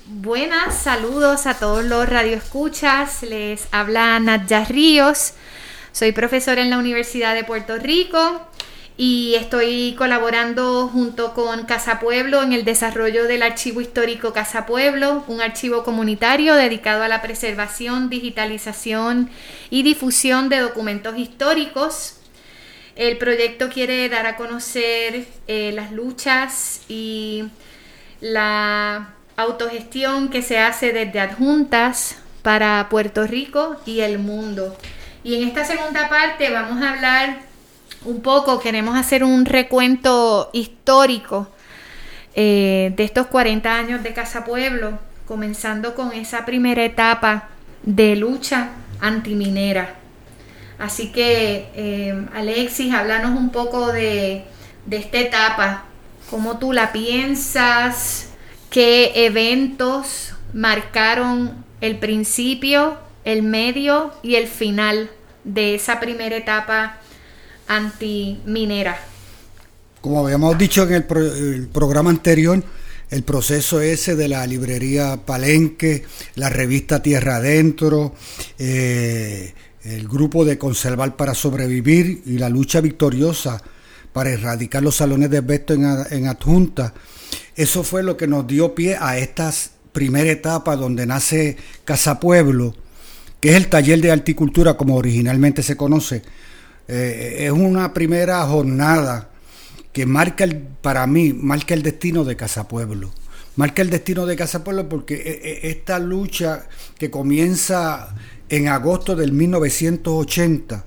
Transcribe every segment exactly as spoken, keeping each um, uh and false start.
Buenas, saludos a todos los radioescuchas. Les habla Nadja Ríos. Soy profesora en la Universidad de Puerto Rico y estoy colaborando junto con Casa Pueblo en el desarrollo del Archivo Histórico Casa Pueblo, un archivo comunitario dedicado a la preservación, digitalización y difusión de documentos históricos. El proyecto quiere dar a conocer eh, las luchas y la autogestión que se hace desde adjuntas para Puerto Rico y el mundo. Y en esta segunda parte vamos a hablar un poco, queremos hacer un recuento histórico eh, de estos cuarenta años de Casa Pueblo, comenzando con esa primera etapa de lucha antiminera. Así que, eh, Alexis, háblanos un poco de, de esta etapa, cómo tú la piensas, qué eventos marcaron el principio, el medio y el final de esa primera etapa antiminera. Como habíamos dicho en el, pro, el programa anterior, el proceso ese de la librería Palenque, la revista Tierra Adentro, eh, el grupo de Conservar para Sobrevivir y la lucha victoriosa para erradicar los salones de asbesto en, en adjunta, eso fue lo que nos dio pie a esta primera etapa donde nace Casa Pueblo, que es el taller de horticultura como originalmente se conoce. Eh, es una primera jornada que marca, el, para mí, marca el destino de Casa Pueblo. Marca el destino de Casa Pueblo porque esta lucha que comienza en agosto del mil novecientos ochenta.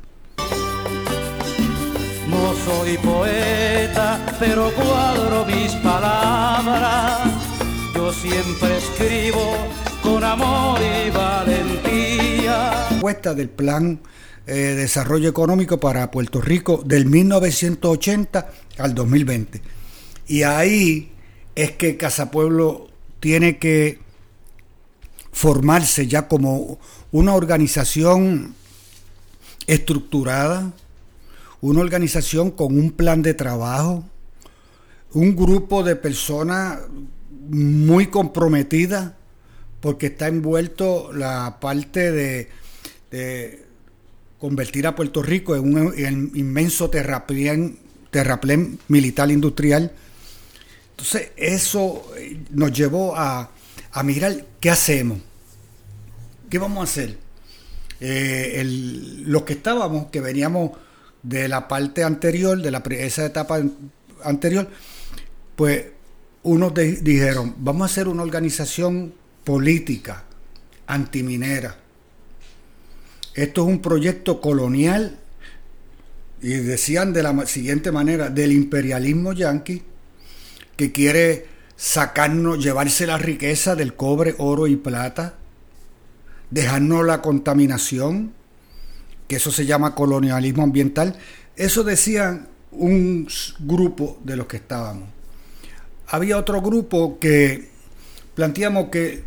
No soy poeta, pero cuadro mis palabras. Yo siempre escribo con amor y valentía. Propuesta del Plan eh, de Desarrollo Económico para Puerto Rico del mil novecientos ochenta al dos mil veinte. Y ahí es que Casa Pueblo tiene que formarse ya como una organización estructurada, una organización con un plan de trabajo, un grupo de personas muy comprometidas, porque está envuelto la parte de, de convertir a Puerto Rico en un en inmenso terraplén, terraplén militar industrial. Entonces eso nos llevó a, a mirar qué hacemos, qué vamos a hacer. Eh, el, los que estábamos, que veníamos de la parte anterior, de la, esa etapa anterior, pues unos de, dijeron, vamos a hacer una organización política antiminera. Esto es un proyecto colonial, y decían de la siguiente manera, del imperialismo yanqui, que quiere sacarnos, llevarse la riqueza del cobre, oro y plata, dejarnos la contaminación, que eso se llama colonialismo ambiental. Eso decían un grupo de los que estábamos. Había otro grupo que planteamos que,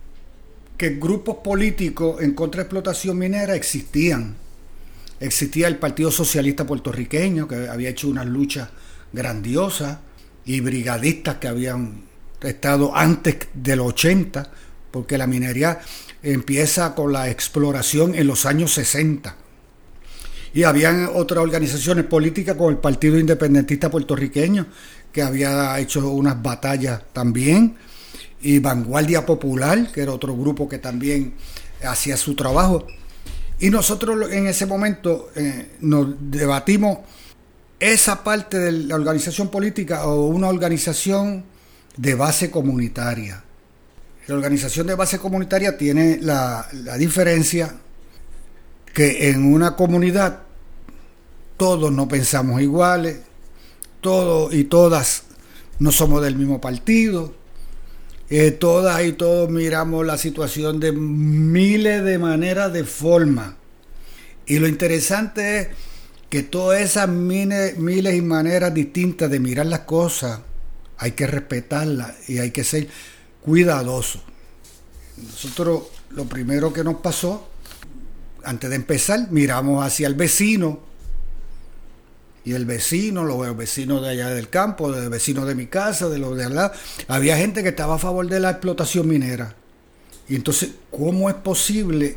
que grupos políticos en contra de explotación minera existían. Existía el Partido Socialista Puertorriqueño, que había hecho unas luchas grandiosas, y brigadistas que habían estado antes del ochenta, porque la minería empieza con la exploración en los años sesenta. Y habían otras organizaciones políticas como el Partido Independentista Puertorriqueño, que había hecho unas batallas también, y Vanguardia Popular, que era otro grupo que también hacía su trabajo. Y nosotros en ese momento eh, nos debatimos esa parte de la organización política o una organización de base comunitaria. La organización de base comunitaria tiene la, la diferencia que en una comunidad todos no pensamos iguales, todos y todas no somos del mismo partido, eh, todas y todos miramos la situación de miles de maneras, de forma. Y lo interesante es que todas esas miles, miles y maneras distintas de mirar las cosas hay que respetarlas y hay que ser cuidadosos. Nosotros lo primero que nos pasó, antes de empezar, miramos hacia el vecino Y el vecino, los vecinos de allá del campo, los vecinos de mi casa, de los de al lado, había gente que estaba a favor de la explotación minera. Y entonces, ¿cómo es posible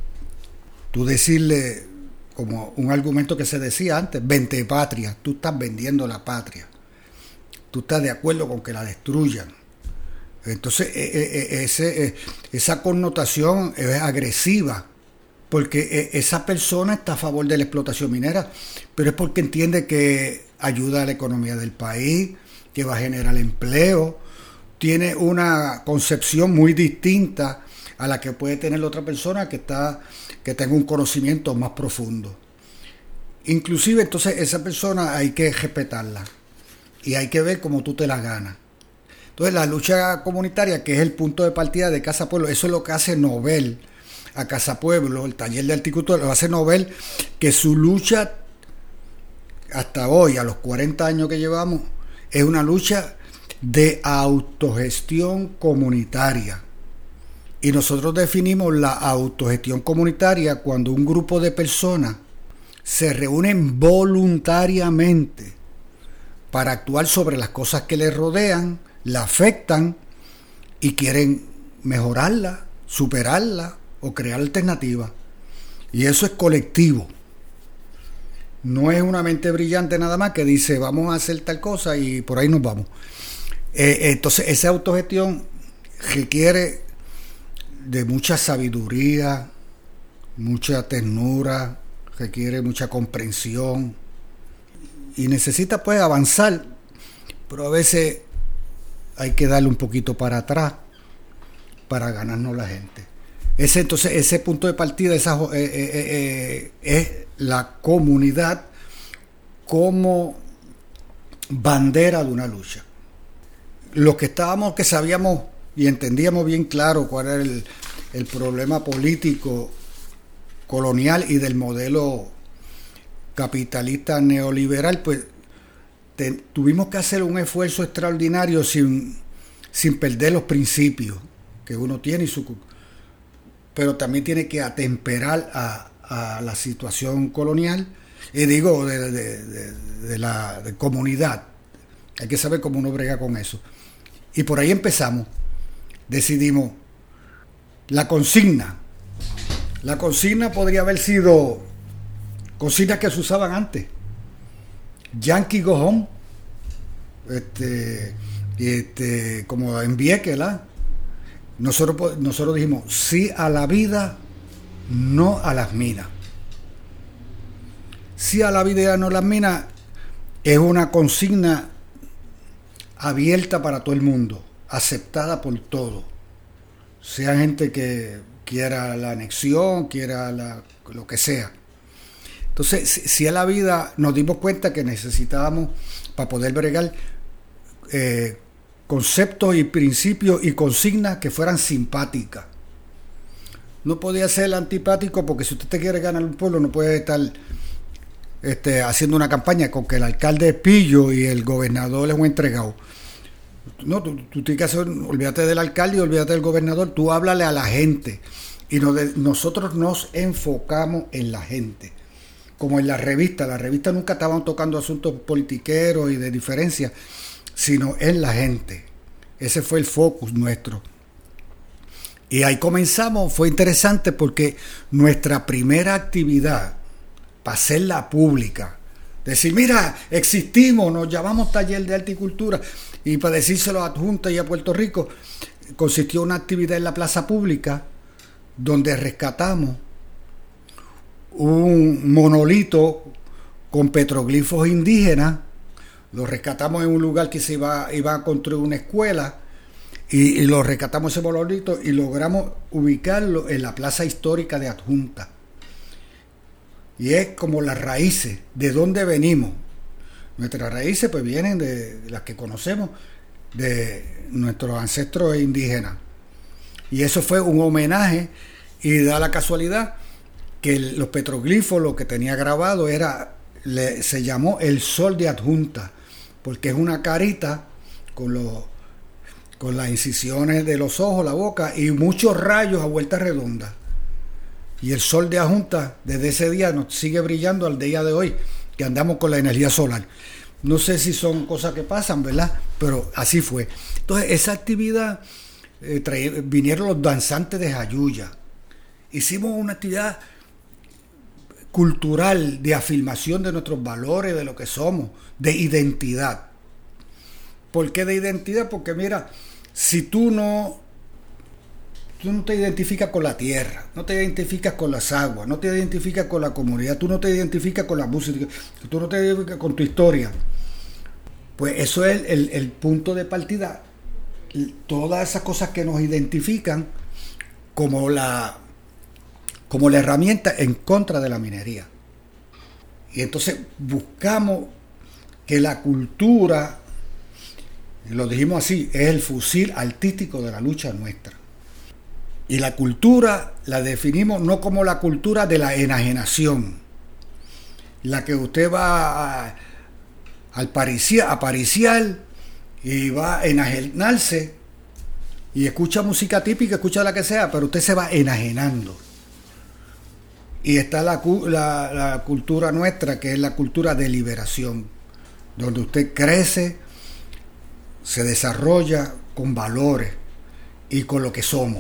tú decirle, como un argumento que se decía antes, vente patria, tú estás vendiendo la patria, tú estás de acuerdo con que la destruyan? Entonces, ese, esa connotación es agresiva, porque esa persona está a favor de la explotación minera, pero es porque entiende que ayuda a la economía del país, que va a generar empleo, tiene una concepción muy distinta a la que puede tener la otra persona que está que tenga un conocimiento más profundo. Inclusive, entonces, esa persona hay que respetarla y hay que ver cómo tú te la ganas. Entonces, la lucha comunitaria, que es el punto de partida de Casa Pueblo, eso es lo que hace Nobel a Casa Pueblo, el taller de horticultura, lo hace Nobel, que su lucha hasta hoy, a los cuarenta años que llevamos, es una lucha de autogestión comunitaria. Y nosotros definimos la autogestión comunitaria cuando un grupo de personas se reúnen voluntariamente para actuar sobre las cosas que les rodean, la afectan y quieren mejorarla, superarla o crear alternativas. Y eso es colectivo. No es una mente brillante nada más que dice vamos a hacer tal cosa y por ahí nos vamos. Eh, entonces esa autogestión requiere de mucha sabiduría, mucha ternura, requiere mucha comprensión y necesita pues avanzar, pero a veces hay que darle un poquito para atrás para ganarnos la gente. Ese entonces ese punto de partida esa, eh, eh, eh, es la comunidad como bandera de una lucha. Los que estábamos, que sabíamos y entendíamos bien claro cuál era el, el problema político colonial y del modelo capitalista neoliberal, pues te, tuvimos que hacer un esfuerzo extraordinario sin, sin perder los principios que uno tiene, y su, pero también tiene que atemperar a, a la situación colonial, y digo, de, de, de, de la de comunidad. Hay que saber cómo uno brega con eso. Y por ahí empezamos. Decidimos la consigna. La consigna podría haber sido consignas que se usaban antes. Yankee Go Home. Este, este, como en Vieques, ¿la? Nosotros, nosotros dijimos sí a la vida, no a las minas. Sí a la vida y no a las minas es una consigna abierta para todo el mundo, aceptada por todos, sea gente que quiera la anexión, quiera la, lo que sea. Entonces, si, si a la vida nos dimos cuenta que necesitábamos, para poder bregar, eh, conceptos y principios y consignas que fueran simpáticas. No podía ser antipático, porque si usted te quiere ganar un pueblo no puede estar este, haciendo una campaña con que el alcalde es pillo y el gobernador es un entregado. No, tú, tú tienes que hacer, olvídate del alcalde y olvídate del gobernador, tú háblale a la gente. Y nos de, nosotros nos enfocamos en la gente. Como en la revista, la revista nunca estaban tocando asuntos politiqueros y de diferencia, sino en la gente. Ese fue el focus nuestro. Y ahí comenzamos, fue interesante porque nuestra primera actividad, para hacerla pública, decir, mira, existimos, nos llamamos Taller de Horticultura, y para decírselo a Adjunta y a Puerto Rico, consistió una actividad en la plaza pública donde rescatamos un monolito con petroglifos indígenas. Lo rescatamos en un lugar que se iba, iba a construir una escuela, y, y lo rescatamos ese monolito y logramos ubicarlo en la plaza histórica de Adjunta. Y es como las raíces, de dónde venimos. Nuestras raíces pues vienen de, de las que conocemos, de nuestros ancestros indígenas. Y eso fue un homenaje, y da la casualidad que el, los petroglifos, lo que tenía grabado era, le, se llamó el sol de Adjunta, porque es una carita con, los, con las incisiones de los ojos, la boca y muchos rayos a vuelta redonda. Y el sol de Adjunta desde ese día nos sigue brillando al día de hoy. que andamos con la energía solar. No sé si son cosas que pasan, ¿verdad? Pero así fue. Entonces, esa actividad, eh, trae, vinieron los danzantes de Jayuya. Hicimos una actividad cultural de afirmación de nuestros valores, de lo que somos, de identidad. ¿Por qué de identidad? Porque mira, si tú no, tú no te identificas con la tierra, no te identificas con las aguas, no te identificas con la comunidad, tú no te identificas con la música, tú no te identificas con tu historia, pues eso es el, el, el punto de partida. Todas esas cosas que nos identifican como la, como la herramienta en contra de la minería. Y entonces buscamos que la cultura, lo dijimos así, es el fusil artístico de la lucha nuestra. Y la cultura la definimos no como la cultura de la enajenación, la que usted va a, al pariciar, a pariciar y va a enajenarse y escucha música típica, escucha la que sea, pero usted se va enajenando. Y está la, la, la cultura nuestra, que es la cultura de liberación, donde usted crece, se desarrolla con valores y con lo que somos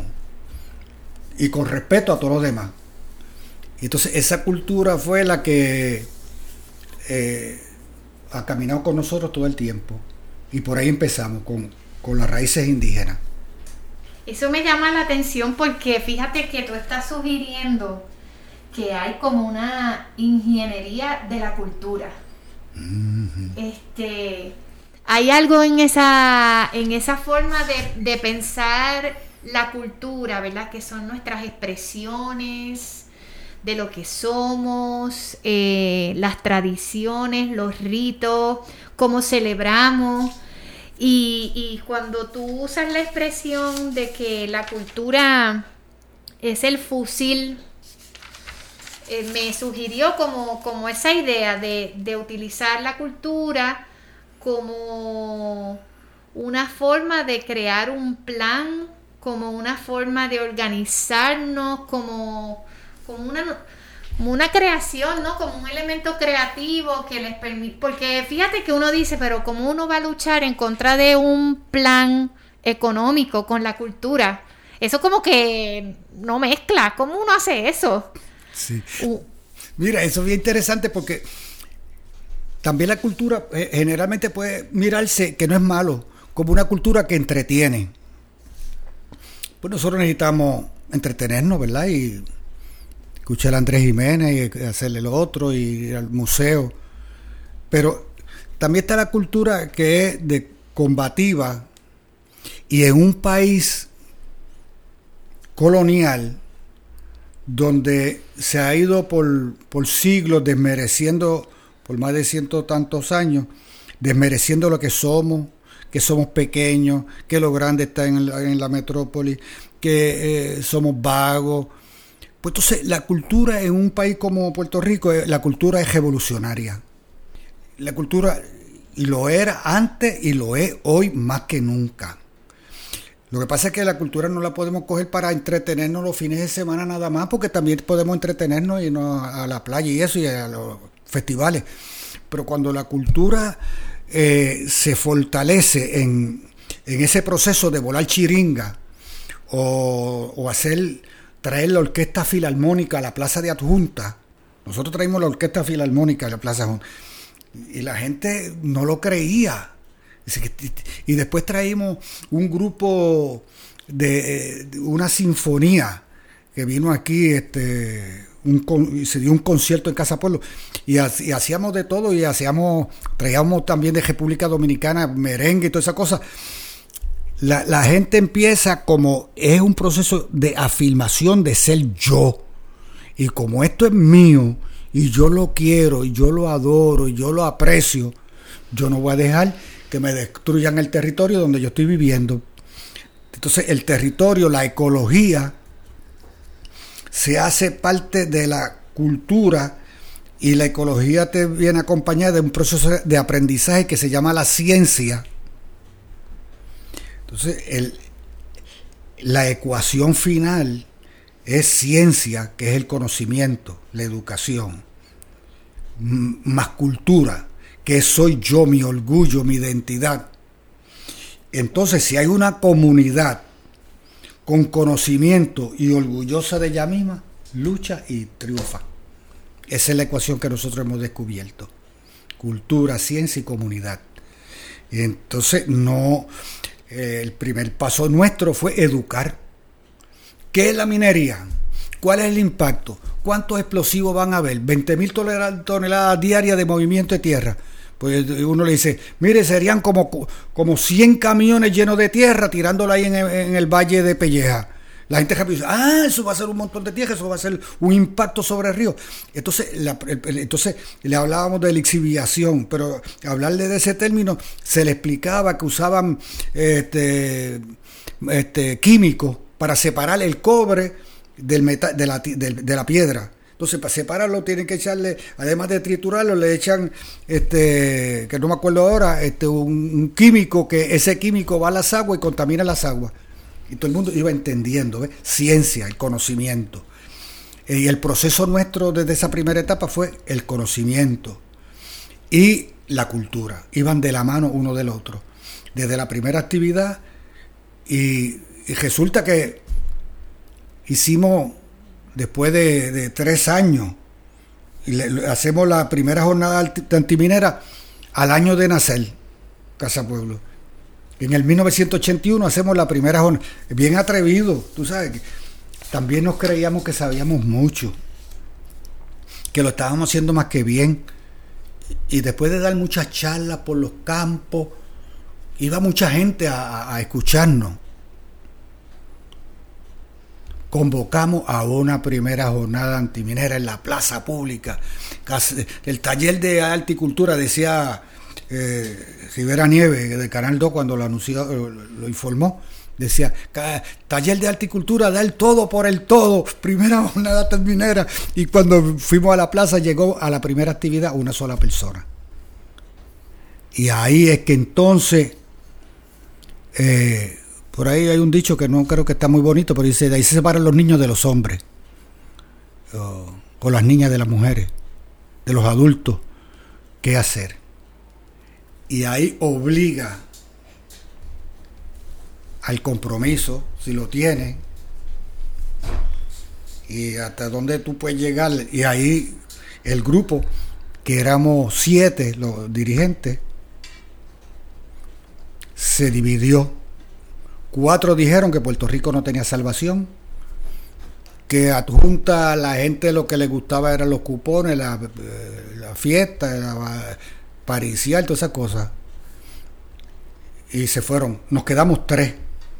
y con respeto a todos los demás. Entonces esa cultura fue la que eh, ha caminado con nosotros todo el tiempo, y por ahí empezamos con, con las raíces indígenas. Eso me llama la atención porque fíjate que tú estás sugiriendo que hay como una ingeniería de la cultura. Mm-hmm. Este... Hay algo en esa, en esa forma de, de pensar la cultura, ¿verdad? Que son nuestras expresiones de lo que somos, eh, las tradiciones, los ritos, cómo celebramos. Y, y cuando tú usas la expresión de que la cultura es el fusil, eh, me sugirió como, como esa idea de, de utilizar la cultura como una forma de crear un plan, como una forma de organizarnos, como, como, una, como una creación, ¿no? Como un elemento creativo que les permite, porque fíjate que uno dice, pero ¿cómo uno va a luchar en contra de un plan económico con la cultura? Eso como que no mezcla. ¿Cómo uno hace eso? Sí. Uh. Mira, eso es bien interesante porque también la cultura eh, generalmente puede mirarse, que no es malo, como una cultura que entretiene. Pues nosotros necesitamos entretenernos, ¿verdad? Y escuchar a Andrés Jiménez y hacerle lo otro y ir al museo. Pero también está la cultura que es de combativa, y en un país colonial donde se ha ido por, por siglos desmereciendo, por más de ciento tantos años, desmereciendo lo que somos, que somos pequeños, que lo grande está en la, en la metrópoli, que eh, somos vagos. Pues entonces la cultura en un país como Puerto Rico, la cultura es revolucionaria. La cultura, y lo era antes y lo es hoy más que nunca. Lo que pasa es que la cultura no la podemos coger para entretenernos los fines de semana nada más, porque también podemos entretenernos y irnos a la playa y eso, y a los festivales. Pero cuando la cultura eh, se fortalece en, en ese proceso de volar chiringa o, o hacer traer la orquesta filarmónica a la Plaza de Adjunta. Nosotros traímos la orquesta filarmónica a la Plaza de Adjunta y la gente no lo creía. Y después traímos un grupo de, de una sinfonía que vino aquí, este un, se dio un concierto en Casa Pueblo y, y hacíamos de todo, y hacíamos traíamos también de República Dominicana merengue y toda esa cosa. La, la gente empieza, como es un proceso de afirmación de ser yo, y como esto es mío y yo lo quiero y yo lo adoro y yo lo aprecio, yo no voy a dejar que me destruyan el territorio donde yo estoy viviendo. Entonces el territorio, la ecología, se hace parte de la cultura, y la ecología te viene acompañada de un proceso de aprendizaje que se llama la ciencia. Entonces el, la ecuación final es ciencia, que es el conocimiento, la educación. m- más cultura, que soy yo, mi orgullo, mi identidad. Entonces, si hay una comunidad con conocimiento y orgullosa de ella misma, lucha y triunfa. Esa es la ecuación que nosotros hemos descubierto. Cultura, ciencia y comunidad. Y entonces, no, eh, el primer paso nuestro fue educar. ¿Qué es la minería? ¿Cuál es el impacto? ¿Cuántos explosivos van a haber? veinte mil toneladas diarias de movimiento de tierra. Pues uno le dice, mire, serían como, como cien camiones llenos de tierra tirándola ahí en el, en el valle de Pelleja. La gente dice, ah, eso va a ser un montón de tierra, eso va a ser un impacto sobre el río. Entonces, la, entonces le hablábamos de lixiviación, pero hablarle de ese término se le explicaba que usaban este, este, químicos para separar el cobre del metal, de, la, de, de la piedra. Entonces, para separarlo tienen que echarle, además de triturarlo, le echan, este, que no me acuerdo ahora, este, un, un químico, que ese químico va a las aguas y contamina las aguas. Y todo el mundo iba entendiendo, ¿ves? Ciencia, el conocimiento. Y el proceso nuestro desde esa primera etapa fue el conocimiento y la cultura. Iban de la mano uno del otro. Desde la primera actividad, y, y resulta que hicimos... Después de, de tres años, y le, le hacemos la primera jornada antiminera al año de nacer, Casa Pueblo. En el mil novecientos ochenta y uno hacemos la primera jornada. Bien atrevido, tú sabes. Que también nos creíamos que sabíamos mucho, que lo estábamos haciendo más que bien. Y después de dar muchas charlas por los campos, iba mucha gente a, a escucharnos. Convocamos a una primera jornada antiminera en la plaza pública. El taller de arte y cultura, decía eh, Rivera Nieves de Canal dos cuando lo anunció, lo, lo informó, decía, taller de arte y cultura, da el todo por el todo, primera jornada antiminera. Y cuando fuimos a la plaza llegó a la primera actividad una sola persona. Y ahí es que entonces... Eh, Por ahí hay un dicho que no creo que está muy bonito, pero dice, de ahí se separan los niños de los hombres, o, o las niñas de las mujeres, de los adultos, qué hacer. Y ahí obliga al compromiso, si lo tiene, y hasta dónde tú puedes llegar. Y ahí el grupo, que éramos siete, los dirigentes, se dividió. Cuatro dijeron que Puerto Rico no tenía salvación, que adjunta a la gente lo que les gustaba eran los cupones, la, la fiesta, la paricial, todas esas cosas. Y se fueron. Nos quedamos tres.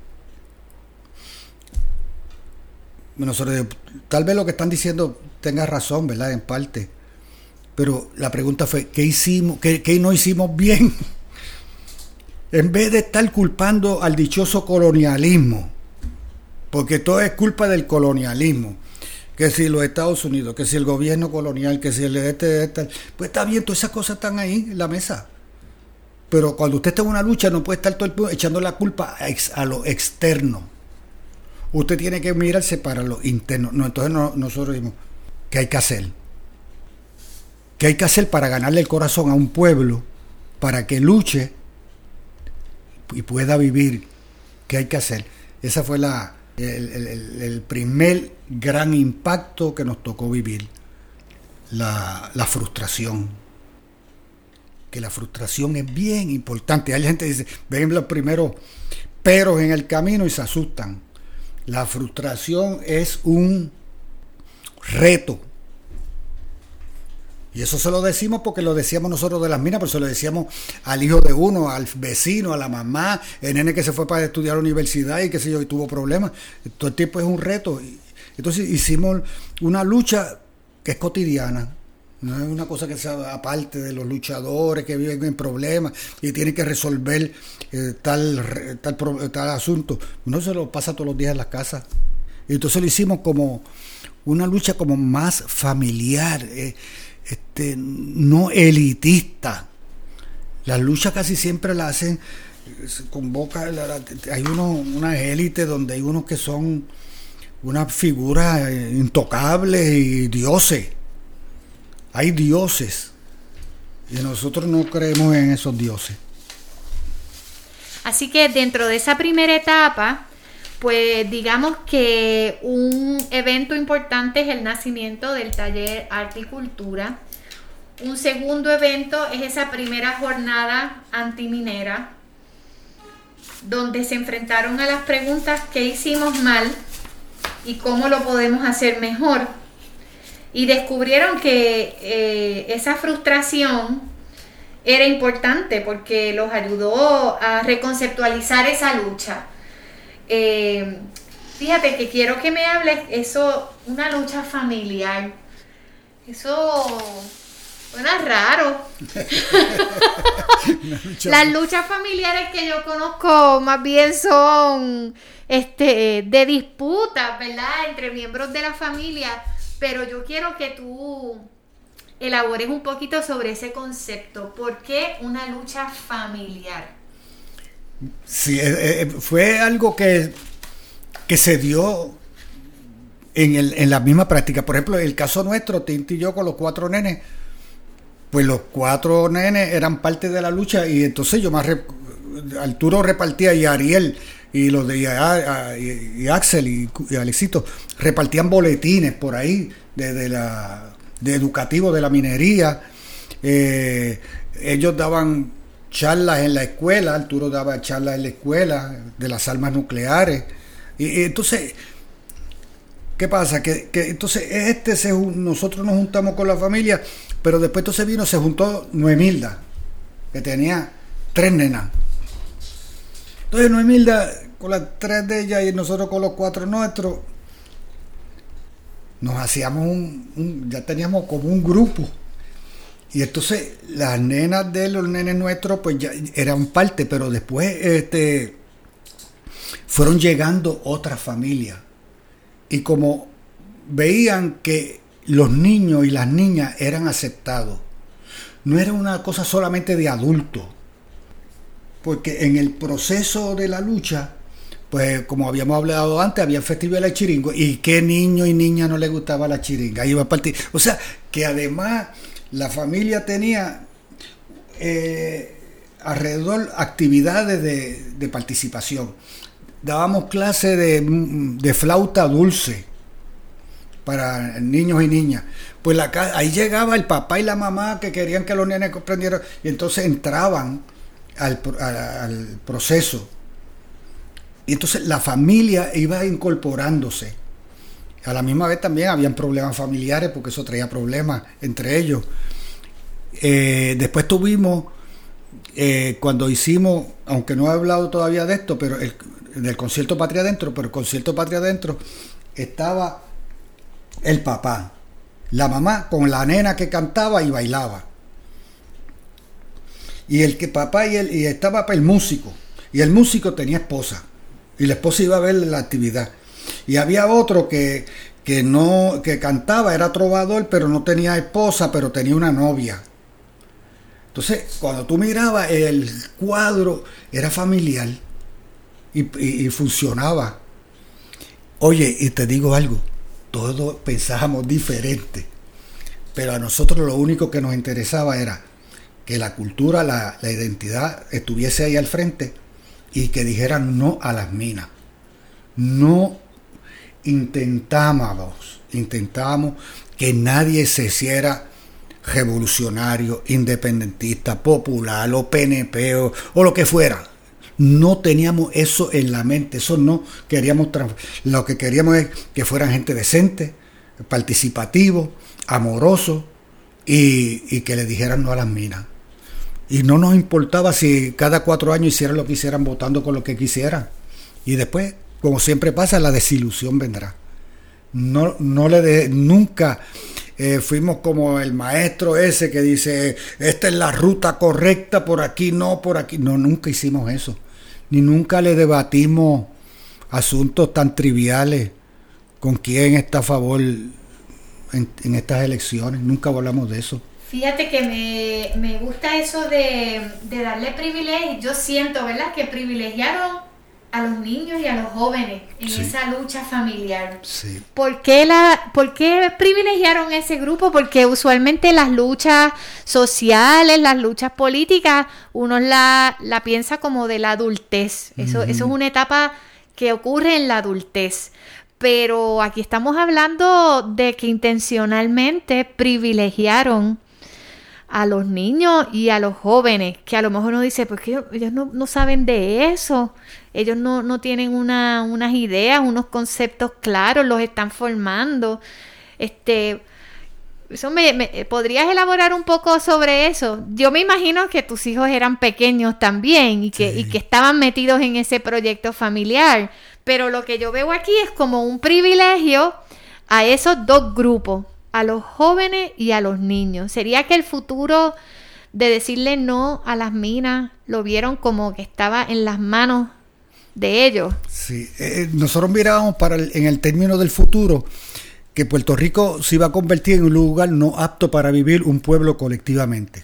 Nosotros, tal vez lo que están diciendo tenga razón, ¿verdad? En parte. Pero la pregunta fue, ¿qué hicimos? ¿Qué, qué no hicimos bien? En vez de estar culpando al dichoso colonialismo, porque todo es culpa del colonialismo, que si los Estados Unidos, que si el gobierno colonial, que si el este, este, pues está bien, todas esas cosas están ahí en la mesa. Pero cuando usted está en una lucha no puede estar todo el tiempo echando la culpa a, ex, a lo externo. Usted tiene que mirarse para lo interno. No, entonces no, nosotros decimos, ¿qué hay que hacer? ¿Qué hay que hacer para ganarle el corazón a un pueblo, para que luche y pueda vivir? ¿Qué hay que hacer? Esa fue la el, el, el primer gran impacto que nos tocó vivir, la, la frustración, que la frustración es bien importante. Hay gente que dice, ven los primeros peros en el camino y se asustan. La frustración es un reto. Y eso se lo decimos porque lo decíamos nosotros de las minas, pero se lo decíamos al hijo de uno, al vecino, a la mamá, el nene que se fue para estudiar a la universidad y qué sé yo, y tuvo problemas. Todo el tiempo es un reto. Entonces hicimos una lucha que es cotidiana. No es una cosa que sea aparte de los luchadores que viven en problemas y tienen que resolver eh, tal, tal, tal asunto. No se lo pasa todos los días en las casas. Y entonces lo hicimos como una lucha como más familiar, eh, Este, no elitista. Las luchas casi siempre las hacen, se convoca, hay uno, una élite donde hay unos que son unas figuras intocables y dioses. hay dioses y nosotros no creemos en esos dioses. Así que dentro de esa primera etapa, pues digamos que un evento importante es el nacimiento del taller Arte y Cultura. Un segundo evento es esa primera jornada antiminera, donde se enfrentaron a las preguntas qué hicimos mal y cómo lo podemos hacer mejor. Y descubrieron que eh, esa frustración era importante porque los ayudó a reconceptualizar esa lucha. Eh, fíjate que quiero que me hables eso, una lucha familiar. Eso suena raro. lucha. Las luchas familiares que yo conozco más bien son este, de disputas, ¿verdad? Entre miembros de la familia. Pero yo quiero que tú elabores un poquito sobre ese concepto. ¿Por qué una lucha familiar? Sí, eh, fue algo que, que se dio en, el, en la misma práctica. Por ejemplo, el caso nuestro, Tinti y yo con los cuatro nenes, pues los cuatro nenes eran parte de la lucha y entonces yo más, rep, Arturo repartía y Ariel y los de y, y, y Axel y, y Alexito repartían boletines por ahí de, de la de educativo de la minería. Eh, ellos daban charlas en la escuela, Arturo daba charlas en la escuela de las armas nucleares. Y, y entonces, ¿qué pasa? Que, que entonces este se, nosotros nos juntamos con la familia, pero después entonces vino, se juntó Noemilda, que tenía tres nenas. Entonces Noemilda, con las tres de ellas y nosotros con los cuatro nuestros, nos hacíamos un, un ya teníamos como un grupo. Y entonces las nenas de los nenes nuestros pues ya eran parte, pero después este fueron llegando otras familias. Y como veían que los niños y las niñas eran aceptados, no era una cosa solamente de adultos, porque en el proceso de la lucha, pues como habíamos hablado antes, había el festival de chiringo, y qué niño y niña no le gustaba la chiringa, iba a partir. O sea, que además la familia tenía eh, alrededor actividades de, de participación. Dábamos clases de, de flauta dulce para niños y niñas. Pues la, ahí llegaba el papá y la mamá que querían que los nenes comprendieran, y entonces entraban al, al, al proceso. Y entonces la familia iba incorporándose. A la misma vez también habían problemas familiares, porque eso traía problemas entre ellos. Eh, después tuvimos, eh, cuando hicimos, aunque no he hablado todavía de esto, pero el, del concierto Patria Adentro, pero el concierto Patria Adentro estaba el papá, la mamá con la nena que cantaba y bailaba. Y el que papá y, el, y estaba el músico, y el músico tenía esposa, y la esposa iba a ver la actividad. Y había otro que, que no, que cantaba, era trovador, pero no tenía esposa, pero tenía una novia. Entonces, cuando tú mirabas, el cuadro era familiar y, y, y funcionaba. Oye, y te digo algo, todos pensábamos diferente, pero a nosotros lo único que nos interesaba era que la cultura, la, la identidad estuviese ahí al frente y que dijeran no a las minas. No intentábamos, intentábamos que nadie se hiciera revolucionario, independentista, popular o P N P o, o lo que fuera. No teníamos eso en la mente, eso no queríamos. Lo que queríamos es que fueran gente decente, participativo, amoroso y, y que le dijeran no a las minas. Y no nos importaba si cada cuatro años hicieran lo que hicieran, votando con lo que quisieran. Y después, como siempre pasa, la desilusión vendrá. No, no le de, nunca eh, fuimos como el maestro ese que dice, esta es la ruta correcta, por aquí no, por aquí. No, nunca hicimos eso. Ni nunca le debatimos asuntos tan triviales con quién está a favor en, en estas elecciones. Nunca hablamos de eso. Fíjate que me, me gusta eso de, de darle privilegio. Yo siento, ¿verdad?, que privilegiaron a los niños y a los jóvenes en sí. esa lucha familiar. Sí. ¿Por qué, la, ¿Por qué privilegiaron ese grupo? Porque usualmente las luchas sociales, las luchas políticas, uno la, la piensa como de la adultez. Eso, uh-huh. eso es una etapa que ocurre en la adultez. Pero aquí estamos hablando de que intencionalmente privilegiaron a los niños y a los jóvenes, que a lo mejor uno dice, pues que ellos no, no saben de eso, ellos no, no tienen una, unas ideas, unos conceptos claros, los están formando. Este, eso me, me, ¿podrías elaborar un poco sobre eso? Yo me imagino que tus hijos eran pequeños también y que, sí. y que estaban metidos en ese proyecto familiar, pero lo que yo veo aquí es como un privilegio a esos dos grupos, a los jóvenes y a los niños. ¿Sería que el futuro de decirle no a las minas lo vieron como que estaba en las manos de ellos? Sí, eh, nosotros mirábamos para el, en el término del futuro que Puerto Rico se iba a convertir en un lugar no apto para vivir un pueblo colectivamente.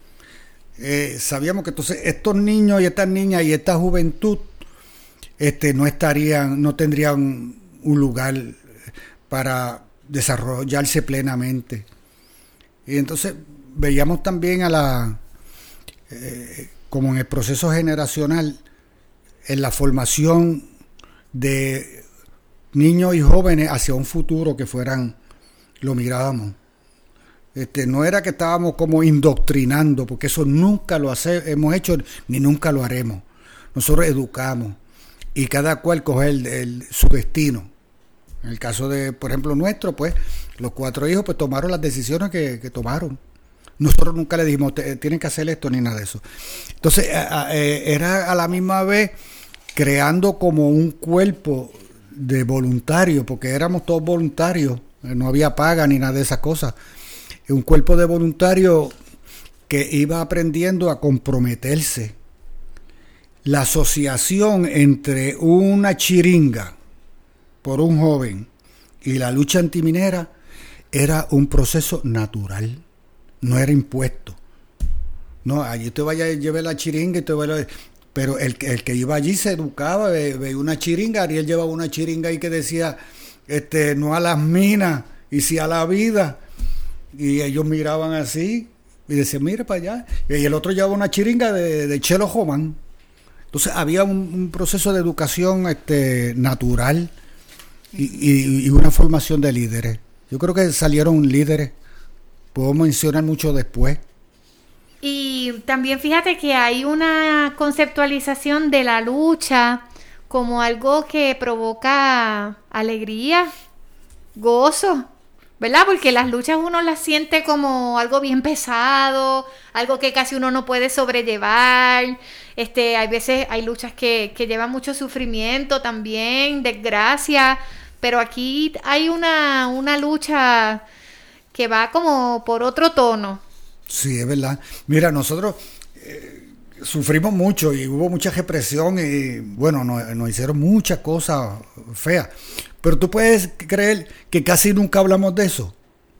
Eh, sabíamos que entonces estos niños y estas niñas y esta juventud este, no estarían, no tendrían un lugar para desarrollarse plenamente. Y entonces veíamos también a la eh, como en el proceso generacional, en la formación de niños y jóvenes hacia un futuro que fueran, lo mirábamos. Este, no era que estábamos como indoctrinando, porque eso nunca lo hace, hemos hecho ni nunca lo haremos. Nosotros educamos y cada cual coge el, el, su destino. En el caso de, por ejemplo, nuestro, pues, los cuatro hijos pues tomaron las decisiones que, que tomaron. Nosotros nunca le dijimos, tienen que hacer esto ni nada de eso. Entonces, a, a, era a la misma vez creando como un cuerpo de voluntarios, porque éramos todos voluntarios, no había paga ni nada de esas cosas. Un cuerpo de voluntarios que iba aprendiendo a comprometerse. La asociación entre una chiringa por un joven y la lucha antiminera era un proceso natural, no era impuesto. No, allí te vaya a llevar la chiringa y te vaya a... Pero el, el que iba allí se educaba, veía una chiringa, Ariel llevaba una chiringa ahí que decía este, no a las minas y sí a la vida, y ellos miraban así y decían mira para allá, y el otro llevaba una chiringa de, de Chelo Jomán. Entonces había un, un proceso de educación este, natural y, y, y una formación de líderes. Yo creo que salieron líderes, puedo mencionar mucho después. Y también fíjate que hay una conceptualización de la lucha como algo que provoca alegría, gozo, ¿verdad? Porque las luchas uno las siente como algo bien pesado, algo que casi uno no puede sobrellevar. Este, hay veces hay luchas que, que llevan mucho sufrimiento también, desgracia, pero aquí hay una, una lucha que va como por otro tono. Sí, es verdad. Mira, nosotros eh, sufrimos mucho y hubo mucha represión y bueno, nos, nos hicieron muchas cosas feas. Pero tú puedes creer que casi nunca hablamos de eso,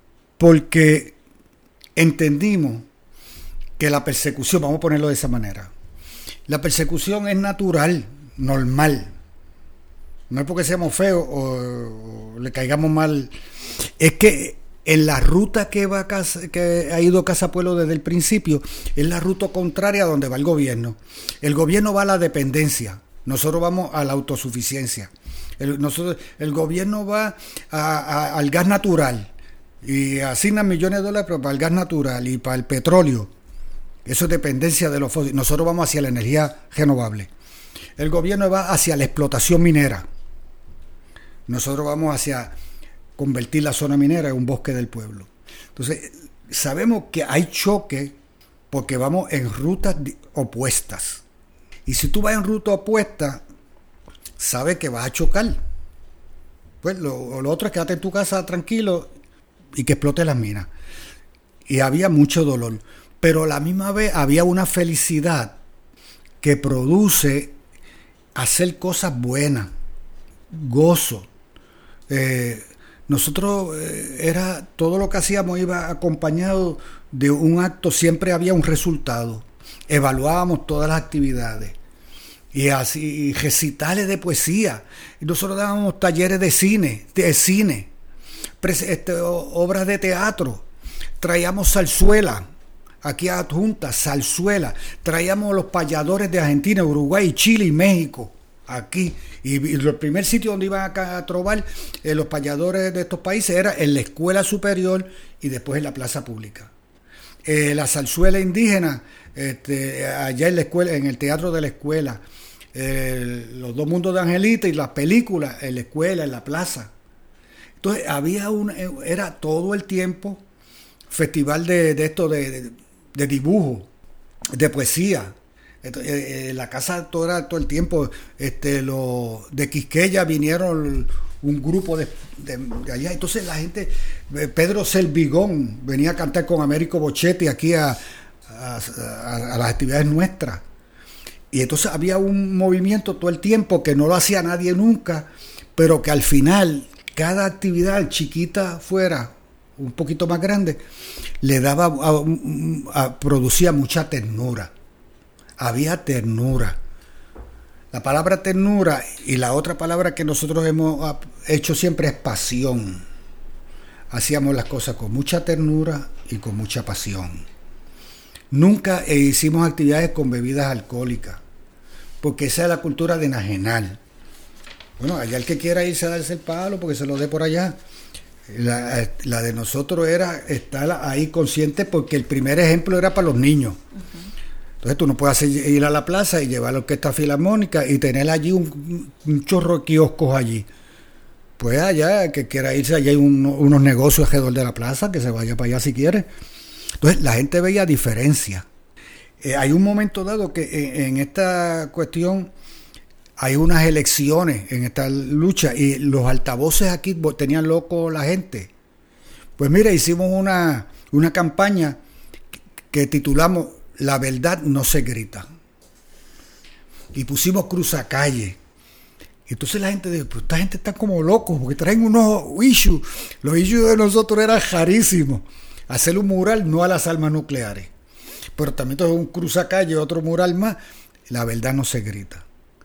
porque entendimos que la persecución, vamos a ponerlo de esa manera, la persecución es natural, normal. No es porque seamos feos o, o le caigamos mal, es que en la ruta que va a casa, que ha ido Casa Pueblo desde el principio, es la ruta contraria a donde va el gobierno. El gobierno va a la dependencia, nosotros vamos a la autosuficiencia. El, nosotros, el gobierno va a, a, al gas natural y asigna millones de dólares para el gas natural y para el petróleo. Eso es dependencia de los fósiles. Nosotros vamos hacia la energía renovable. El gobierno va hacia la explotación minera. Nosotros vamos hacia convertir la zona minera en un bosque del pueblo. Entonces, sabemos que hay choque porque vamos en rutas opuestas. Y si tú vas en ruta opuesta, sabes que vas a chocar. Pues lo, lo otro es quedarte en tu casa tranquilo y que explote las minas. Y había mucho dolor. Pero a la misma vez había una felicidad que produce hacer cosas buenas, gozo. Eh, Nosotros eh, era todo lo que hacíamos iba acompañado de un acto, siempre había un resultado. Evaluábamos todas las actividades y así y recitales de poesía. Y nosotros dábamos talleres de cine, de cine, pres, este, obras de teatro, traíamos zarzuela, aquí a Adjunta, zarzuela, traíamos los payadores de Argentina, Uruguay, Chile y México, aquí. Y, y el primer sitio donde iban a, a trobar eh, los payadores de estos países era en la escuela superior y después en la plaza pública. Eh, la zarzuela indígena, este, allá en la escuela, en el teatro de la escuela, eh, los dos mundos de Angelita y las películas en la escuela, en la plaza. Entonces había un, era todo el tiempo festival de, de esto de, de, de dibujo, de poesía. Entonces, eh, la casa todo era todo el tiempo, este, los de Quisqueya vinieron un grupo de, de, de allá, entonces la gente, Pedro Selvigón venía a cantar con Américo Bochetti aquí a, a, a, a las actividades nuestras, y entonces había un movimiento todo el tiempo que no lo hacía nadie nunca, pero que al final cada actividad chiquita fuera un poquito más grande le daba a, a, producía mucha ternura, había ternura. La palabra ternura y la otra palabra que nosotros hemos hecho siempre es pasión. Hacíamos las cosas con mucha ternura y con mucha pasión. Nunca hicimos actividades con bebidas alcohólicas, porque esa es la cultura de Najenal. Bueno, allá el que quiera irse a darse el palo, porque se lo dé por allá. La, la de nosotros era estar ahí consciente, porque el primer ejemplo era para los niños. Uh-huh. Entonces tú no puedes hacer, ir a la plaza y llevar la orquesta filarmónica y tener allí un, un chorro de kioscos allí. Pues allá, que quiera irse, allá hay un, unos negocios alrededor de la plaza, que se vaya para allá si quiere. Entonces la gente veía diferencia. Eh, hay un momento dado que en, en esta cuestión hay unas elecciones, en esta lucha, y los altavoces aquí tenían loco la gente. Pues mira, hicimos una, una campaña que, que titulamos La verdad no se grita. Y pusimos cruzacalle. Entonces la gente dice, pues esta gente está como locos, porque traen unos issues. Los issues de nosotros eran carísimos. Hacer un mural, no a las armas nucleares. Pero también todo un cruzacalle, otro mural más. La verdad no se grita.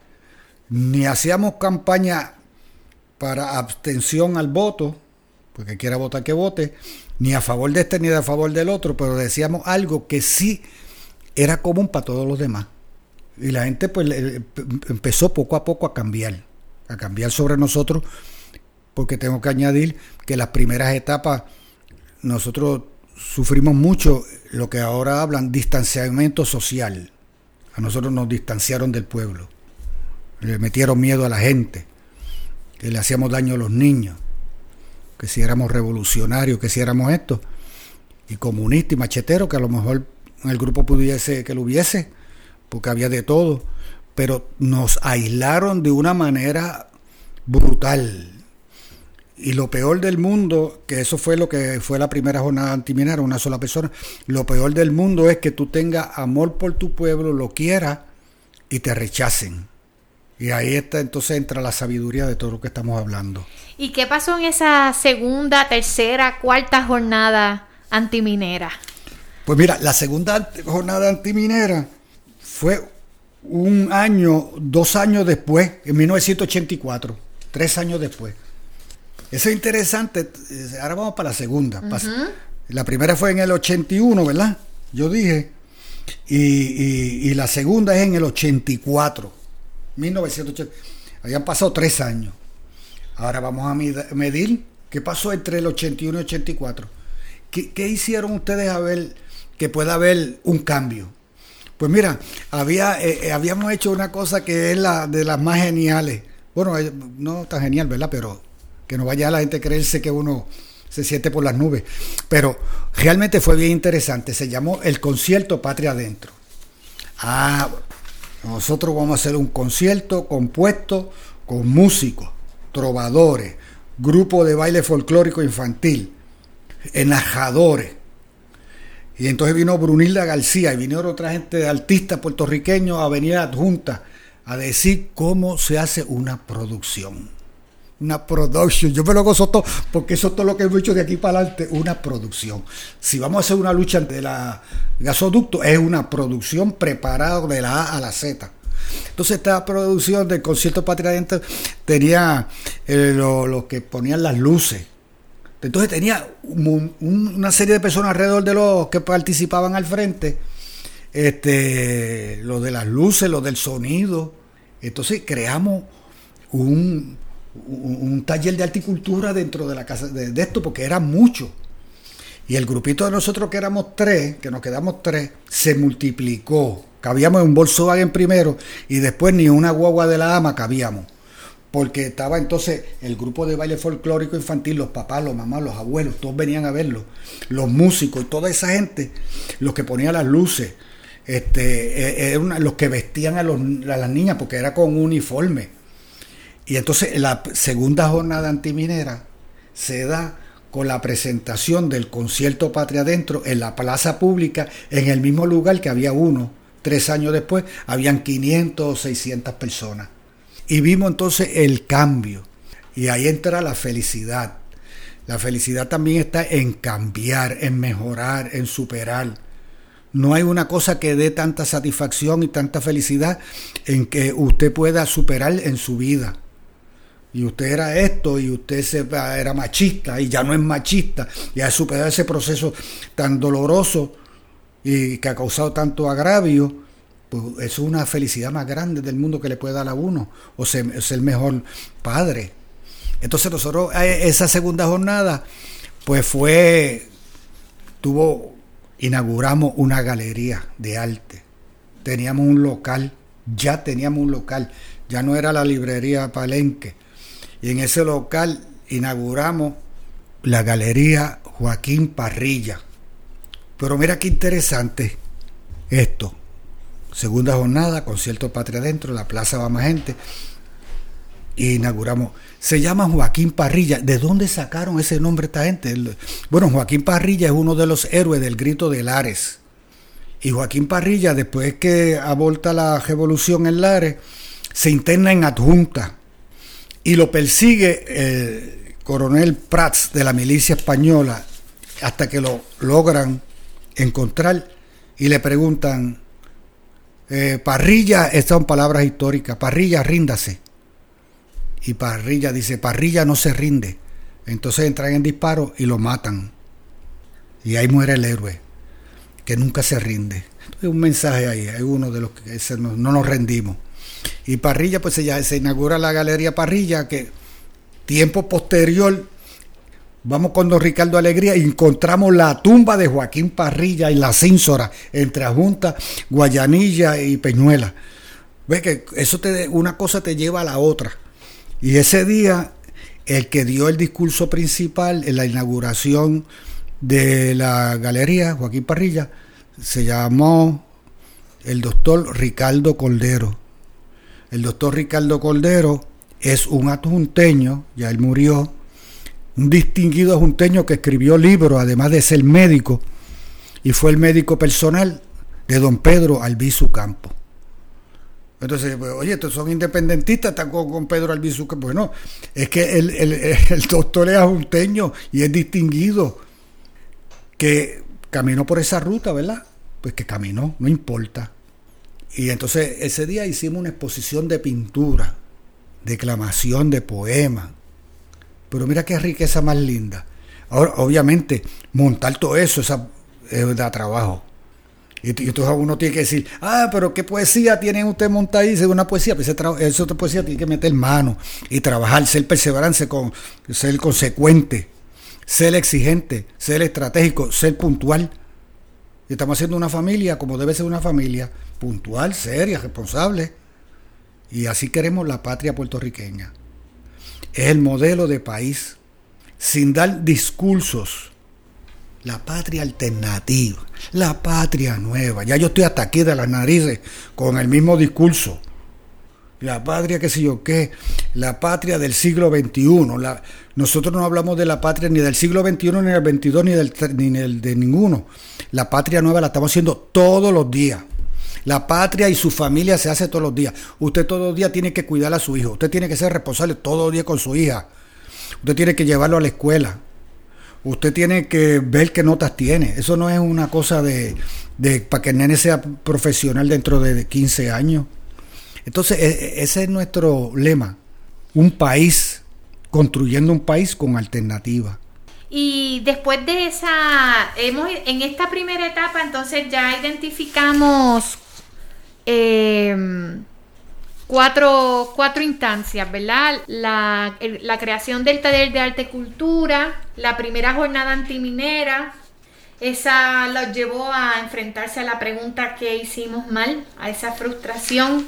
Ni hacíamos campaña para abstención al voto, porque quiera votar que vote, ni a favor de este ni a favor del otro, pero decíamos algo que sí era común para todos los demás. Y la gente pues empezó poco a poco a cambiar, a cambiar sobre nosotros, porque tengo que añadir que las primeras etapas nosotros sufrimos mucho lo que ahora hablan distanciamiento social. A nosotros nos distanciaron del pueblo, le metieron miedo a la gente, que le hacíamos daño a los niños, que si éramos revolucionarios, que si éramos esto, y comunistas y macheteros, que a lo mejor en el grupo pudiese que lo hubiese, porque había de todo, pero nos aislaron de una manera brutal. Y lo peor del mundo, que eso fue lo que fue la primera jornada antiminera, una sola persona, lo peor del mundo es que tú tengas amor por tu pueblo, lo quieras y te rechacen. Y ahí está, entonces entra la sabiduría de todo lo que estamos hablando. ¿Y qué pasó en esa segunda, tercera, cuarta jornada antiminera? Pues mira, la segunda jornada antiminera fue un año, dos años después, en mil novecientos ochenta y cuatro, tres años después. Eso es interesante. Ahora vamos para la segunda. Uh-huh. La primera fue en el ochenta y uno, ¿verdad? Yo dije. Y, y, y la segunda es en el ochenta y cuatro. mil novecientos ochenta. Habían pasado tres años. Ahora vamos a medir qué pasó entre el ochenta y uno y ochenta y cuatro. ¿Qué, qué hicieron ustedes a ver que pueda haber un cambio? Pues mira, había, eh, habíamos hecho una cosa que es la de las más geniales. Bueno, no tan genial, ¿verdad? Pero que no vaya a la gente a creerse que uno se siente por las nubes. Pero realmente fue bien interesante. Se llamó el concierto Patria Adentro. Ah, nosotros vamos a hacer un concierto compuesto con músicos, trovadores, grupo de baile folclórico infantil, enajadores. Y entonces vino Brunilda García y vinieron otra gente de artistas puertorriqueños a venir a Adjunta a decir cómo se hace una producción. Una production. Yo me lo gozo todo, porque eso es todo lo que hemos hecho de aquí para adelante, una producción. Si vamos a hacer una lucha ante la gasoducto, es una producción preparada de la A a la Z. Entonces esta producción del concierto Patria Adentro tenía eh, lo, lo que ponían las luces. Entonces tenía un, un, una serie de personas alrededor de los que participaban al frente, este, lo de las luces, lo del sonido. Entonces creamos un, un, un taller de arte y cultura dentro de la casa de, de esto, porque eran muchos. Y el grupito de nosotros que éramos tres, que nos quedamos tres, se multiplicó. Cabíamos en un Volkswagen primero y después ni una guagua de la ama cabíamos. Porque estaba entonces el grupo de baile folclórico infantil, los papás, los mamás, los abuelos, todos venían a verlo, los músicos y toda esa gente, los que ponían las luces, este, eh, eh, los que vestían a, los, a las niñas, porque era con uniforme. Y entonces la segunda jornada antiminera se da con la presentación del concierto Patria Adentro en la plaza pública, en el mismo lugar que había uno. Tres años después habían quinientas o seiscientas personas. Y vimos entonces el cambio. Y ahí entra la felicidad. La felicidad también está en cambiar, en mejorar, en superar. No hay una cosa que dé tanta satisfacción y tanta felicidad en que usted pueda superar en su vida. Y usted era esto, y usted se, era machista, y ya no es machista, y ha superado ese proceso tan doloroso y que ha causado tanto agravio. Pues eso es una felicidad más grande del mundo que le puede dar a uno, o ser, ser mejor padre. Entonces nosotros, esa segunda jornada, pues fue, tuvo, inauguramos una galería de arte. Teníamos un local, ya teníamos un local, ya no era la librería Palenque. Y en ese local inauguramos la Galería Joaquín Parrilla. Pero mira qué interesante esto. Segunda jornada, concierto Patria Adentro, la plaza va más gente. E inauguramos. Se llama Joaquín Parrilla. ¿De dónde sacaron ese nombre esta gente? Bueno, Joaquín Parrilla es uno de los héroes del Grito de Lares. Y Joaquín Parrilla, después que aborta la revolución en Lares, se interna en adjunta. Y lo persigue el coronel Prats de la milicia española hasta que lo logran encontrar y le preguntan, eh, Parrilla, estas son palabras históricas, Parrilla, ríndase. Y Parrilla dice, Parrilla no se rinde. Entonces entran en disparo y lo matan. Y ahí muere el héroe, que nunca se rinde. Entonces, un mensaje ahí, hay uno de los que no, no nos rendimos. Y Parrilla, pues ya se inaugura la Galería Parrilla, que tiempo posterior vamos con don Ricardo Alegría y encontramos la tumba de Joaquín Parrilla en la Cínsora, entre Adjunta, Guayanilla y Peñuela. Ves que eso te, una cosa te lleva a la otra. Y ese día, el que dio el discurso principal en la inauguración de la galería, Joaquín Parrilla, se llamó el doctor Ricardo Cordero. El doctor Ricardo Cordero es un adjunteño, ya él murió, un distinguido adjunteño que escribió libros, además de ser médico, y fue el médico personal de don Pedro Albizu Campos. Entonces, pues, oye, estos son independentistas, están con, con Pedro Albizu Campos. Bueno, es que el, el, el doctor es adjunteño y es distinguido, que caminó por esa ruta, ¿verdad? Pues que caminó, no importa. Y entonces ese día hicimos una exposición de pintura, declamación de poemas. Pero mira qué riqueza más linda. Ahora, obviamente, montar todo eso esa, eh, da trabajo. Y, y entonces uno tiene que decir, ah, pero qué poesía tienen ustedes montada ahí. Dice una poesía, pues esa otra poesía tiene que meter mano y trabajar, ser perseverante, con, ser consecuente, ser exigente, ser estratégico, ser puntual. Y estamos haciendo una familia como debe ser una familia, puntual, seria, responsable. Y así queremos la patria puertorriqueña. Es el modelo de país, sin dar discursos. La patria alternativa, la patria nueva. Ya yo estoy hasta aquí de las narices con el mismo discurso. La patria, qué sé yo qué, la patria del siglo veintiuno. La, nosotros no hablamos de la patria ni del siglo veintiuno, ni del veintidós, ni del, ni del de ninguno. La patria nueva la estamos haciendo todos los días. La patria y su familia se hace todos los días. Usted todos los días tiene que cuidar a su hijo. Usted tiene que ser responsable todos los días con su hija. Usted tiene que llevarlo a la escuela. Usted tiene que ver qué notas tiene. Eso no es una cosa de, de para que el nene sea profesional dentro de quince años. Entonces, ese es nuestro lema, un país, construyendo un país con alternativa. Y después de esa, hemos en esta primera etapa, entonces ya identificamos eh, cuatro, cuatro instancias, ¿verdad? La, el, la creación del taller de arte y cultura, la primera jornada antiminera, esa los llevó a enfrentarse a la pregunta ¿qué hicimos mal? A esa frustración.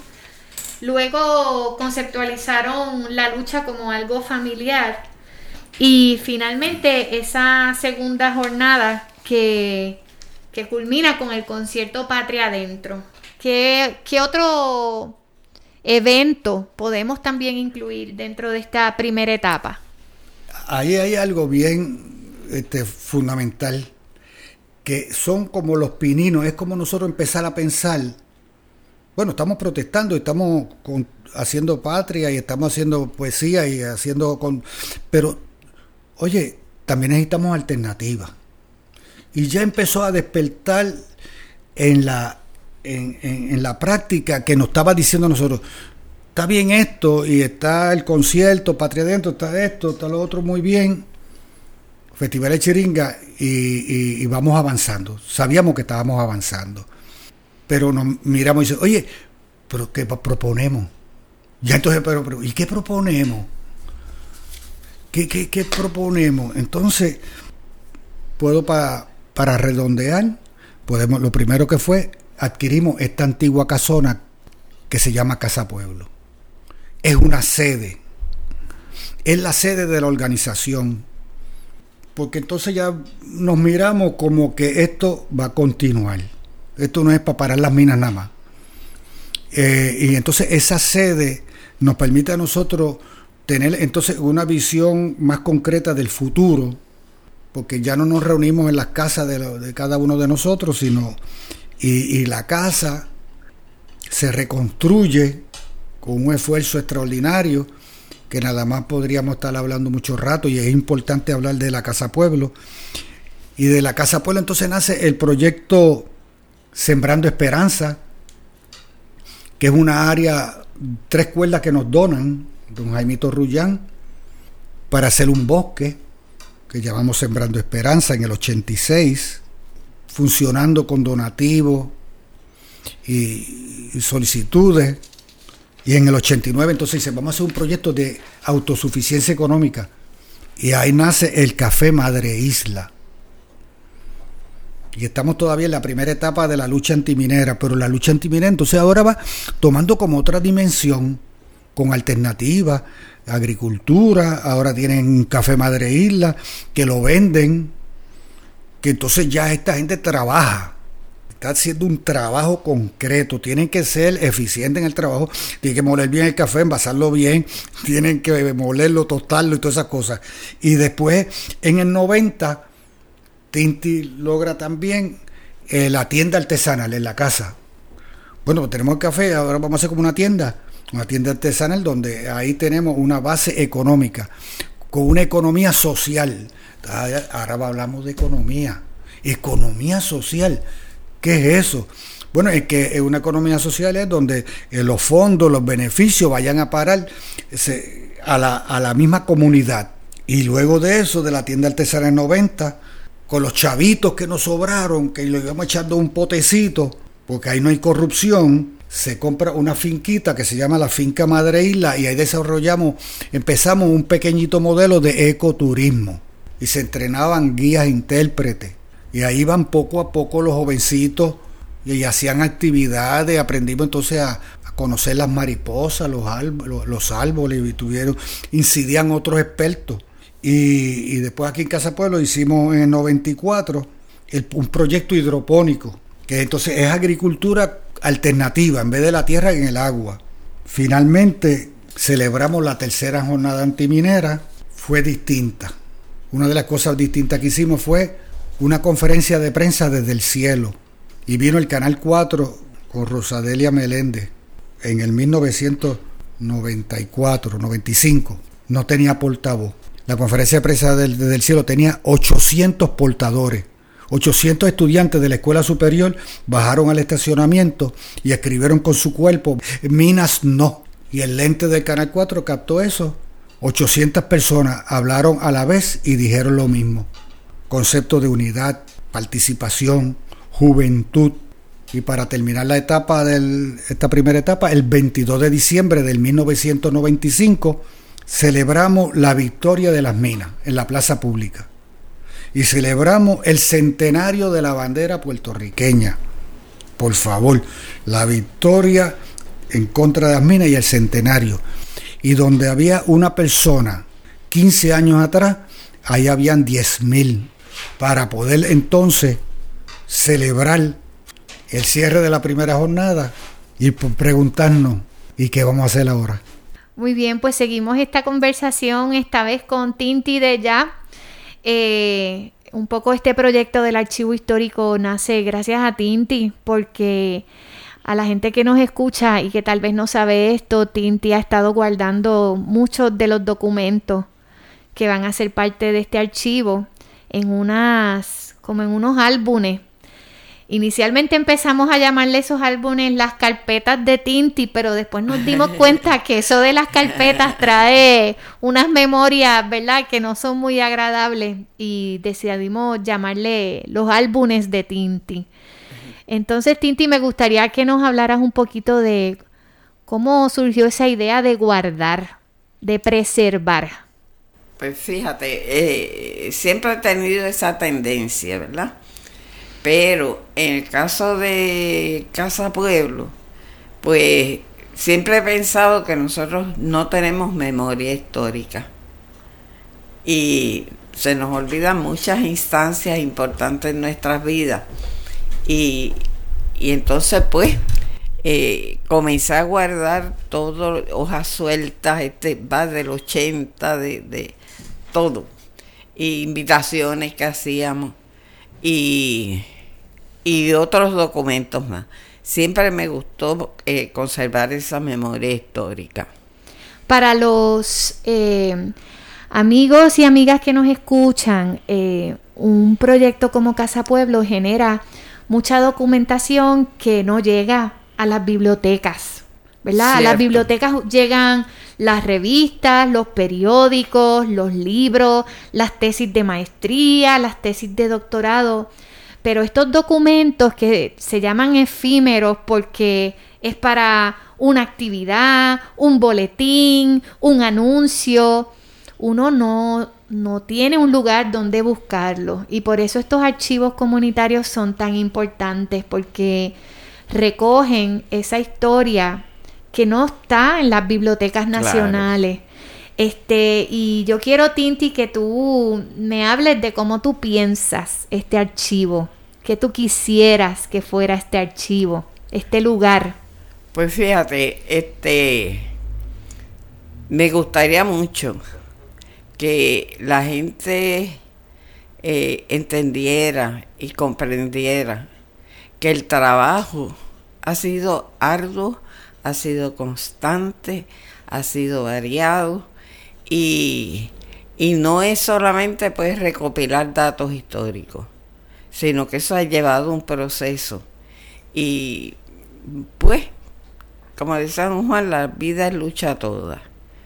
Luego conceptualizaron la lucha como algo familiar. Y finalmente esa segunda jornada que, que culmina con el concierto Patria Adentro. ¿Qué, qué otro evento podemos también incluir dentro de esta primera etapa? Ahí hay algo bien este, fundamental, que son como los pininos, es como nosotros empezar a pensar, bueno, estamos protestando, estamos con, haciendo patria y estamos haciendo poesía y haciendo con, pero oye, también necesitamos alternativas. Y ya empezó a despertar en la, en, en, en la práctica que nos estaba diciendo a nosotros, está bien esto, y está el concierto, Patria Adentro, está esto, está lo otro muy bien, Festival de Chiringa, y, y, y vamos avanzando. Sabíamos que estábamos avanzando. Pero nos miramos y decimos, oye, ¿pero qué proponemos? Ya entonces, pero, pero ¿y qué proponemos? ¿Qué, qué, qué proponemos? Entonces, puedo pa, para redondear, podemos, lo primero que fue, adquirimos esta antigua casona que se llama Casa Pueblo. Es una sede, es la sede de la organización, porque entonces ya nos miramos como que esto va a continuar. Esto no es para parar las minas nada más. Eh, y entonces esa sede nos permite a nosotros tener entonces una visión más concreta del futuro, porque ya no nos reunimos en las casas de, lo, de cada uno de nosotros, sino y, y la casa se reconstruye con un esfuerzo extraordinario que nada más podríamos estar hablando mucho rato, y es importante hablar de la Casa Pueblo. Y de la Casa Pueblo entonces nace el proyecto Sembrando Esperanza, que es una área, tres cuerdas que nos donan don Jaimito Rullán para hacer un bosque que llamamos Sembrando Esperanza en el ochenta y seis, funcionando con donativos y, y solicitudes. Y en el ochenta y nueve entonces dice, vamos a hacer un proyecto de autosuficiencia económica, y ahí nace el Café Madre Isla. Y estamos todavía en la primera etapa de la lucha antiminera, pero la lucha antiminera entonces ahora va tomando como otra dimensión, con alternativas, agricultura, ahora tienen un Café Madre Isla, que lo venden, que entonces ya esta gente trabaja, está haciendo un trabajo concreto, tienen que ser eficientes en el trabajo, tienen que moler bien el café, envasarlo bien, tienen que molerlo, tostarlo y todas esas cosas. Y después, en el noventa, Tinti logra también eh, la tienda artesanal en la casa. Bueno, pues tenemos el café, ahora vamos a hacer como una tienda, una tienda artesanal donde ahí tenemos una base económica, con una economía social. Ahora hablamos de economía, economía social. ¿Qué es eso? Bueno, es que una economía social es donde eh, los fondos, los beneficios vayan a parar se, a, la, a la misma comunidad. Y luego de eso, de la tienda artesanal en noventa, con los chavitos que nos sobraron, que lo íbamos echando un potecito, porque ahí no hay corrupción, se compra una finquita que se llama la Finca Madre Isla, y ahí desarrollamos, empezamos un pequeñito modelo de ecoturismo, y se entrenaban guías intérpretes, y ahí iban poco a poco los jovencitos, y hacían actividades, aprendimos entonces a, a conocer las mariposas, los, árboles, los árboles, y tuvieron, incidían otros expertos. Y, y después aquí en Casa Pueblo hicimos en el noventa y cuatro el, un proyecto hidropónico, que entonces es agricultura alternativa, en vez de la tierra en el agua. Finalmente celebramos la tercera jornada antiminera, fue distinta. Una de las cosas distintas que hicimos fue una conferencia de prensa desde el cielo, y vino el Canal cuatro con Rosadelia Meléndez en el mil novecientos noventa y cuatro, noventa y cinco, no tenía portavoz. La conferencia de prensa del, desde el cielo tenía ochocientos portadores, ochocientos estudiantes de la escuela superior bajaron al estacionamiento y escribieron con su cuerpo, minas no. Y el lente del Canal cuatro captó eso. ochocientas personas hablaron a la vez y dijeron lo mismo. Concepto de unidad, participación, juventud. Y para terminar la etapa del, esta primera etapa, el veintidós de diciembre del mil novecientos noventa y cinco, celebramos la victoria de las minas en la plaza pública. Y celebramos el centenario de la bandera puertorriqueña. Por favor, la victoria en contra de las minas y el centenario. Y donde había una persona quince años atrás, ahí habían diez mil, para poder entonces celebrar el cierre de la primera jornada y preguntarnos, ¿y qué vamos a hacer ahora? Muy bien, pues seguimos esta conversación, esta vez con Tinti de Ya. Eh, un poco este proyecto del archivo histórico nace gracias a Tinti, porque a la gente que nos escucha y que tal vez no sabe esto, Tinti ha estado guardando muchos de los documentos que van a ser parte de este archivo en unas, como en unos álbumes. Inicialmente empezamos a llamarle esos álbumes las carpetas de Tinti, pero después nos dimos cuenta que eso de las carpetas trae unas memorias, ¿verdad?, que no son muy agradables, y decidimos llamarle los álbumes de Tinti. Entonces, Tinti, me gustaría que nos hablaras un poquito de cómo surgió esa idea de guardar, de preservar. Pues fíjate, eh, siempre he tenido esa tendencia, ¿verdad? Pero en el caso de Casa Pueblo, pues siempre he pensado que nosotros no tenemos memoria histórica y se nos olvidan muchas instancias importantes en nuestras vidas. Y, y entonces pues eh, comencé a guardar todo, hojas sueltas, este va del ochenta, de, de todo, y invitaciones que hacíamos y... y otros documentos más. Siempre me gustó eh, conservar esa memoria histórica. Para los eh, amigos y amigas que nos escuchan, eh, un proyecto como Casa Pueblo genera mucha documentación que no llega a las bibliotecas, ¿verdad? Cierto. A las bibliotecas llegan las revistas, los periódicos, los libros, las tesis de maestría, las tesis de doctorado. Pero estos documentos que se llaman efímeros porque es para una actividad, un boletín, un anuncio, uno no, no tiene un lugar donde buscarlo. Y por eso estos archivos comunitarios son tan importantes, porque recogen esa historia que no está en las bibliotecas nacionales. Claro. Este, y yo quiero, Tinti, que tú me hables de cómo tú piensas este archivo, que tú quisieras que fuera este archivo, este lugar. Pues fíjate, este, me gustaría mucho que la gente eh, entendiera y comprendiera que el trabajo ha sido arduo, ha sido constante, ha sido variado. Y, y no es solamente pues recopilar datos históricos, sino que eso ha llevado un proceso. Y pues, como dice San Juan, la vida es lucha toda.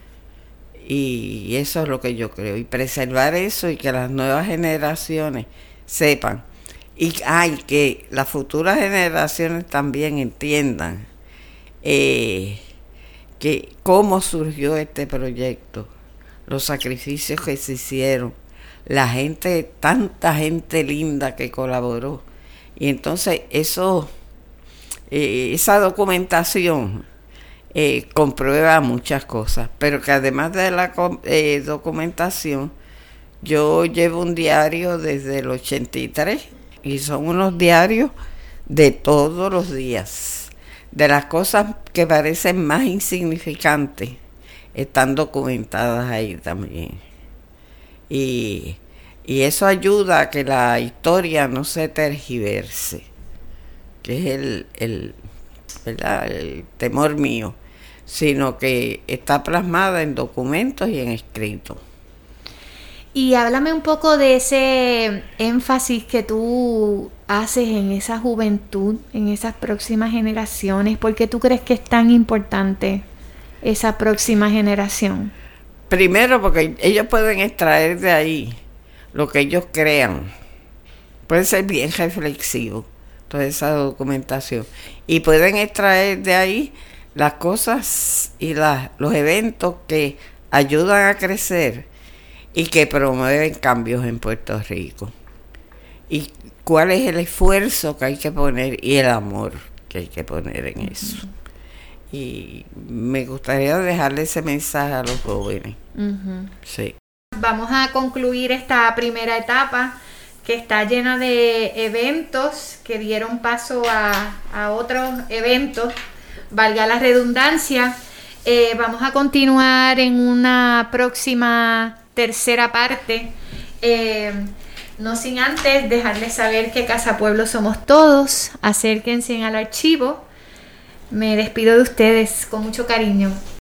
Y eso es lo que yo creo. Y preservar eso y que las nuevas generaciones sepan. Y hay que las futuras generaciones también entiendan eh, que cómo surgió este proyecto, los sacrificios que se hicieron, la gente, tanta gente linda que colaboró. Y entonces eso, eh, esa documentación eh, comprueba muchas cosas, pero que además de la eh, documentación, yo llevo un diario desde el ochenta y tres y son unos diarios de todos los días, de las cosas que parecen más insignificantes. Están documentadas ahí también. Y, y eso ayuda a que la historia no se tergiverse, que es el, el, ¿verdad?, el temor mío, sino que está plasmada en documentos y en escritos. Y háblame un poco de ese énfasis que tú haces en esa juventud, en esas próximas generaciones. ¿Por qué tú crees que es tan importante esa próxima generación? Primero, porque ellos pueden extraer de ahí lo que ellos crean. Pueden ser bien reflexivos, toda esa documentación. Y pueden extraer de ahí las cosas y las, los eventos que ayudan a crecer y que promueven cambios en Puerto Rico. Y cuál es el esfuerzo que hay que poner y el amor que hay que poner en eso. Uh-huh. Y me gustaría dejarle ese mensaje a los jóvenes. Uh-huh. Sí. Vamos a concluir esta primera etapa que está llena de eventos que dieron paso a, a otros eventos, valga la redundancia. Eh, vamos a continuar en una próxima tercera parte, eh, no sin antes dejarles saber que Casa Pueblo somos todos. Acérquense al archivo. Me despido de ustedes con mucho cariño.